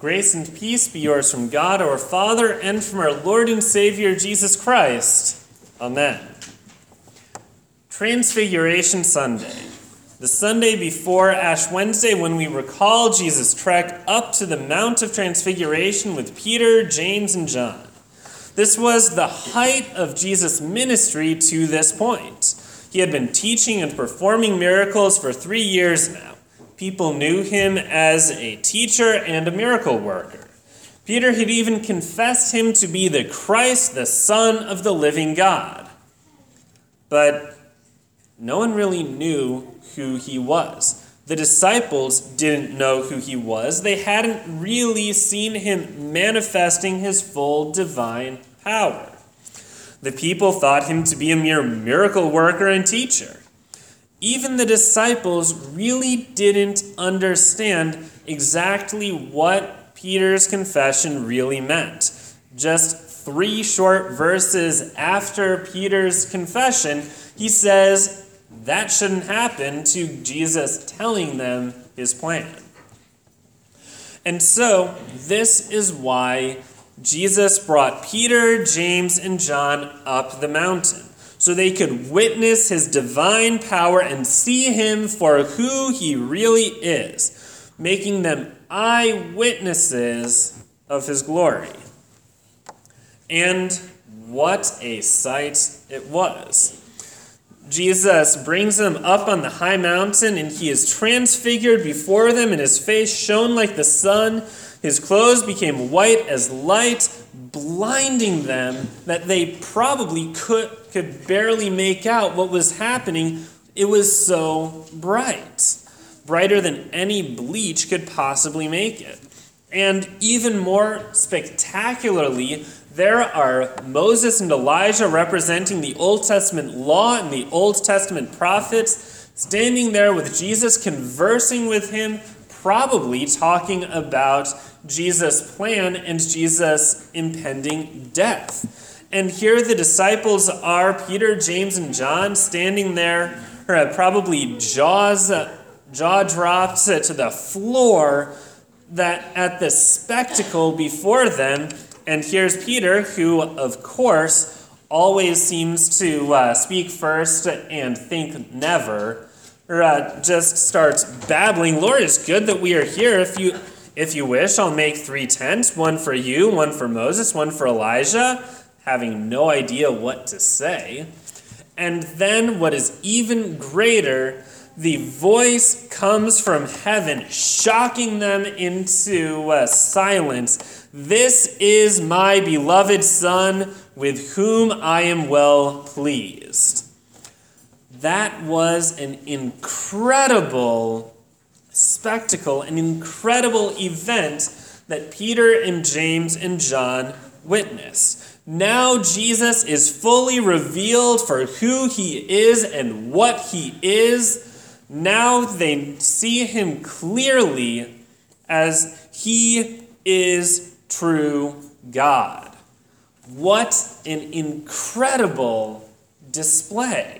Grace and peace be yours from God our Father and from our Lord and Savior Jesus Christ. Amen. Transfiguration Sunday, the Sunday before Ash Wednesday, when we recall Jesus' trek up to the Mount of Transfiguration with Peter, James, and John. This was the height of Jesus' ministry to this point. He had been teaching and performing miracles for 3 years now. People knew him as a teacher and a miracle worker. Peter had even confessed him to be the Christ, the Son of the living God. But no one really knew who he was. The disciples didn't know who he was. They hadn't really seen him manifesting his full divine power. The people thought him to be a mere miracle worker and teacher. Even the disciples really didn't understand exactly what Peter's confession really meant. Just 3 short verses after Peter's confession, he says that shouldn't happen to Jesus telling them his plan. And so, this is why Jesus brought Peter, James, and John up the mountain, so they could witness his divine power and see him for who he really is, making them eyewitnesses of his glory. And what a sight it was. Jesus brings them up on the high mountain, and he is transfigured before them, and his face shone like the sun. His clothes became white as light, blinding them that they probably could barely make out what was happening. It was so bright, brighter than any bleach could possibly make it. And even more spectacularly, there are Moses and Elijah representing the Old Testament law and the Old Testament prophets, standing there with Jesus, conversing with him, probably talking about Jesus' plan and Jesus' impending death. And here the disciples are, Peter, James, and John, standing there, probably jaw dropped to the floor at the spectacle before them. And here's Peter, who, of course, always seems to speak first and think never, just starts babbling. Lord, it's good that we are here. If you wish, I'll make 3 tents, one for you, one for Moses, one for Elijah, having no idea what to say. And then what is even greater, the voice comes from heaven, shocking them into silence. This is my beloved Son, with whom I am well pleased. That was an incredible spectacle, an incredible event that Peter and James and John witnessed. Now Jesus is fully revealed for who he is and what he is. Now they see him clearly as he is true God. What an incredible display.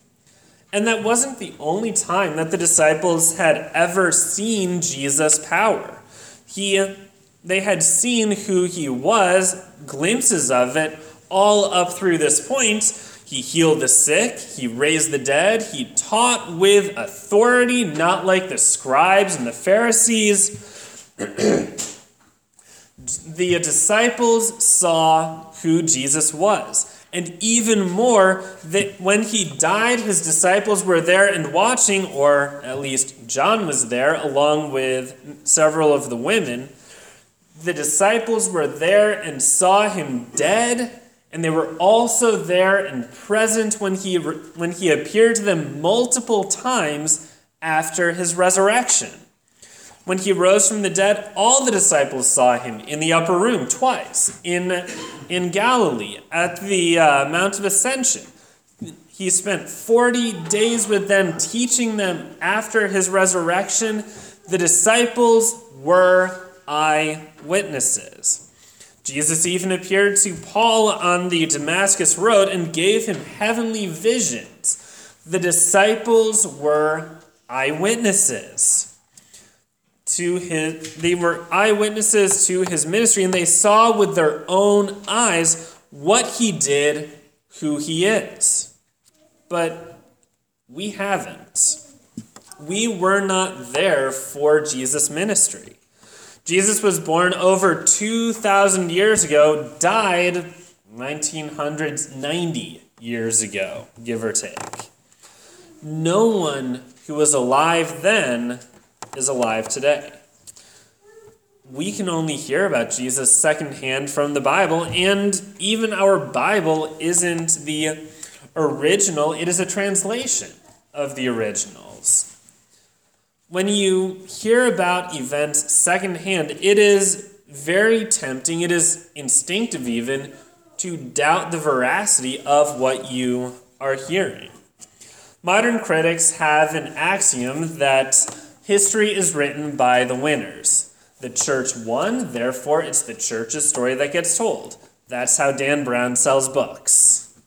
And that wasn't the only time that the disciples had ever seen Jesus' power. They had seen who he was, glimpses of it, all up through this point. He healed the sick, he raised the dead, he taught with authority, not like the scribes and the Pharisees. The disciples saw who Jesus was. And even more, that when he died, his disciples were there and watching, or at least John was there, along with several of the women. The disciples were there and saw him dead, and they were also there and present when he appeared to them multiple times after his resurrection. When he rose from the dead, all the disciples saw him in the upper room twice, in Galilee, at the Mount of Ascension. He spent 40 days with them, teaching them after his resurrection. The disciples were eyewitnesses. Jesus even appeared to Paul on the Damascus road and gave him heavenly visions. The disciples were eyewitnesses they were eyewitnesses to his ministry, and they saw with their own eyes what he did, who he is. But we haven't. We were not there for Jesus' ministry. Jesus was born over 2,000 years ago, died 1990 years ago, give or take. No one who was alive then is alive today. We can only hear about Jesus secondhand from the Bible, and even our Bible isn't the original, it is a translation of the originals. When you hear about events secondhand, it is very tempting, it is instinctive even, to doubt the veracity of what you are hearing. Modern critics have an axiom that history is written by the winners. The church won, therefore it's the church's story that gets told. That's how Dan Brown sells books.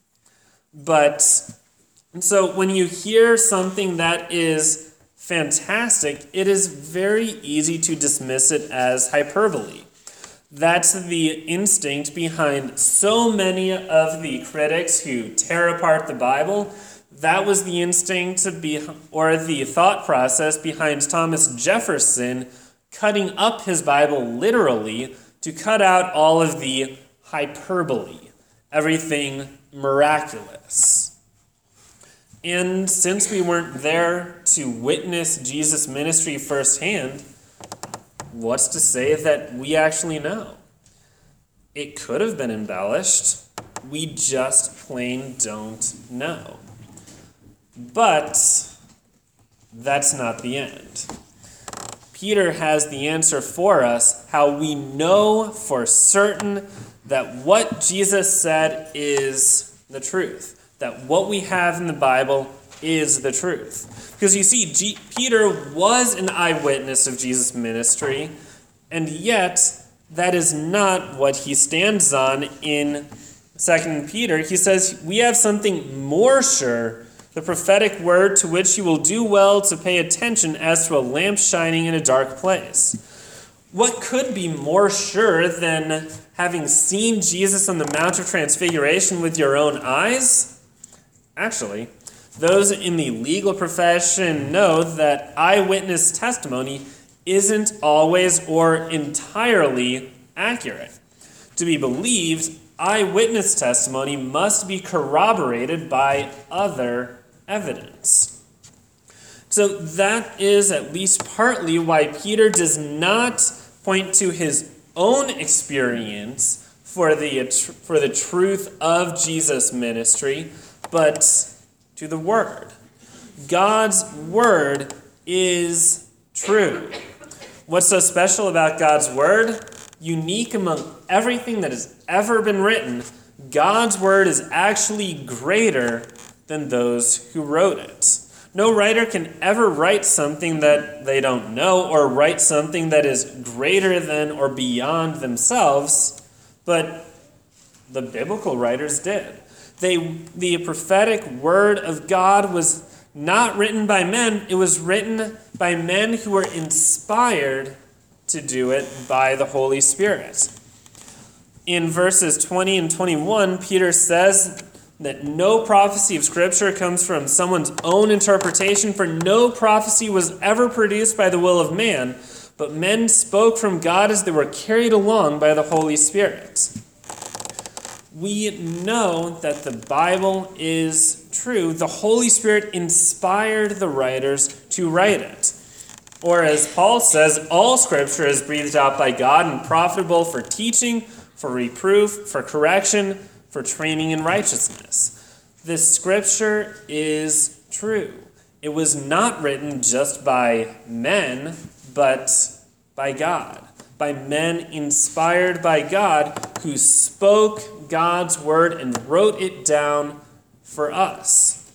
So when you hear something that is fantastic, it is very easy to dismiss it as hyperbole. That's the instinct behind so many of the critics who tear apart the Bible. That was the instinct or the thought process behind Thomas Jefferson cutting up his Bible literally to cut out all of the hyperbole, everything miraculous. And since we weren't there to witness Jesus' ministry firsthand, what's to say that we actually know? It could have been embellished. We just plain don't know. But that's not the end. Peter has the answer for us, how we know for certain that what Jesus said is the truth, that what we have in the Bible is the truth. Because you see, Peter was an eyewitness of Jesus' ministry, and yet that is not what he stands on in 2 Peter. He says, we have something more sure, the prophetic word to which you will do well to pay attention as to a lamp shining in a dark place. What could be more sure than having seen Jesus on the Mount of Transfiguration with your own eyes? Actually, those in the legal profession know that eyewitness testimony isn't always or entirely accurate. To be believed, eyewitness testimony must be corroborated by other evidence. So that is at least partly why Peter does not point to his own experience for the truth of Jesus' ministry, but to the Word. God's Word is true. What's so special about God's Word? Unique among everything that has ever been written, God's Word is actually greater than those who wrote it. No writer can ever write something that they don't know or write something that is greater than or beyond themselves, but the biblical writers did. The prophetic word of God was not written by men, it was written by men who were inspired to do it by the Holy Spirit. In verses 20 and 21, Peter says that no prophecy of Scripture comes from someone's own interpretation, for no prophecy was ever produced by the will of man, but men spoke from God as they were carried along by the Holy Spirit. We know that the Bible is true. The Holy Spirit inspired the writers to write it. Or as Paul says, all Scripture is breathed out by God and profitable for teaching, for reproof, for correction, for training in righteousness. This Scripture is true. It was not written just by men, but by God. By men inspired by God who spoke God's word and wrote it down for us.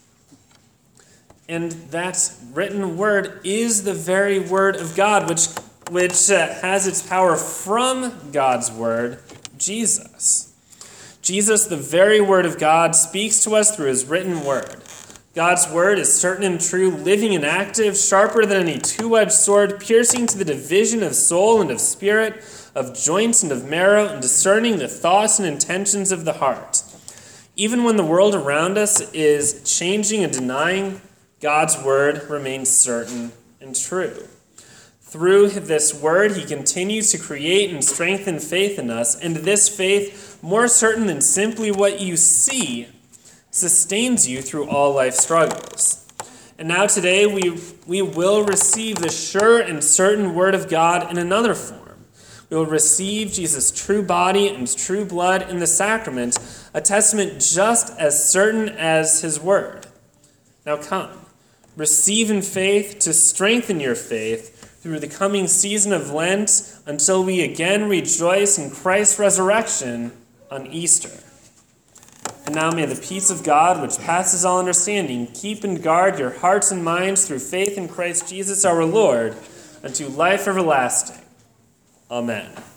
And that written word is the very word of God, which has its power from God's word, Jesus. Jesus, the very word of God, speaks to us through his written word. God's word is certain and true, living and active, sharper than any two-edged sword, piercing to the division of soul and of spirit, of joints and of marrow, and discerning the thoughts and intentions of the heart. Even when the world around us is changing and denying, God's word remains certain and true. Through this word, he continues to create and strengthen faith in us, and this faith, more certain than simply what you see, sustains you through all life struggles. And now today we will receive the sure and certain word of God in another form. We will receive Jesus' true body and true blood in the sacrament, a testament just as certain as his word. Now come, receive in faith to strengthen your faith through the coming season of Lent until we again rejoice in Christ's resurrection on Easter. And now may the peace of God, which passes all understanding, keep and guard your hearts and minds through faith in Christ Jesus our Lord, unto life everlasting. Amen.